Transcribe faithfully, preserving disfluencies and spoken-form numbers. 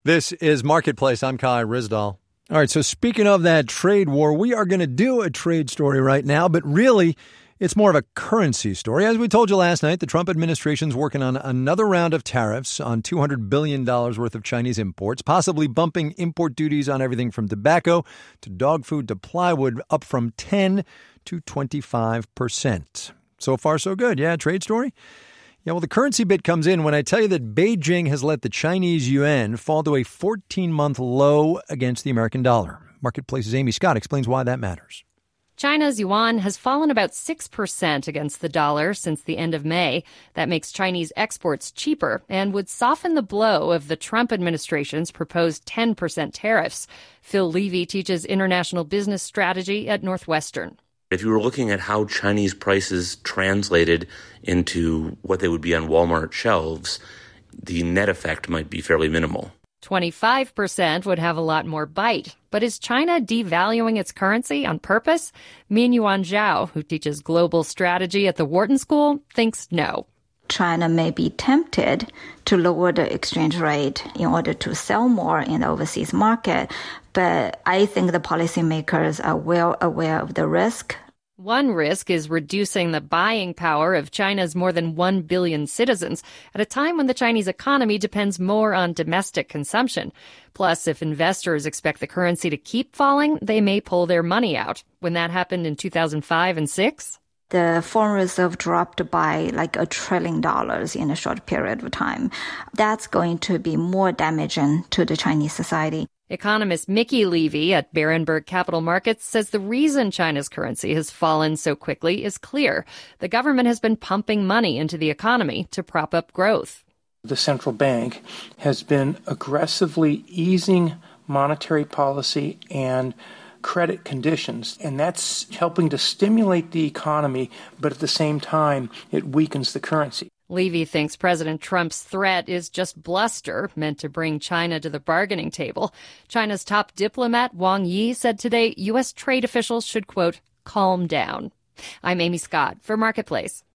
This is Marketplace. I'm Kai Ryssdal. All right, so speaking of that trade war, we are going to do a trade story right now, but really, it's more of a currency story. As we told you last night, the Trump administration's working on another round of tariffs on two hundred billion dollars worth of Chinese imports, possibly bumping import duties on everything from tobacco to dog food to plywood up from ten to twenty-five percent. So far, so good. Yeah, trade story? Yeah, well, the currency bit comes in when I tell you that Beijing has let the Chinese yuan fall to a fourteen-month low against the American dollar. Marketplace's Amy Scott explains why that matters. China's yuan has fallen about six percent against the dollar since the end of May. That makes Chinese exports cheaper and would soften the blow of the Trump administration's proposed ten percent tariffs. Phil Levy teaches international business strategy at Northwestern. If you were looking at how Chinese prices translated into what they would be on Walmart shelves, the net effect might be fairly minimal. twenty-five percent would have a lot more bite. But is China devaluing its currency on purpose? Mingyuan Zhao, who teaches global strategy at the Wharton School, thinks no. China may be tempted to lower the exchange rate in order to sell more in the overseas market, but I think the policymakers are well aware of the risk. One risk is reducing the buying power of China's more than one billion citizens at a time when the Chinese economy depends more on domestic consumption. Plus, if investors expect the currency to keep falling, they may pull their money out. When that happened in two thousand five and six, the foreign reserve dropped by like a trillion dollars in a short period of time. That's going to be more damaging to the Chinese society. Economist Mickey Levy at Berenberg Capital Markets says the reason China's currency has fallen so quickly is clear. The government has been pumping money into the economy to prop up growth. The central bank has been aggressively easing monetary policy and credit conditions, and that's helping to stimulate the economy, but at the same time, it weakens the currency. Levy thinks President Trump's threat is just bluster meant to bring China to the bargaining table. China's top diplomat, Wang Yi, said today U S trade officials should, quote, calm down. I'm Amy Scott for Marketplace.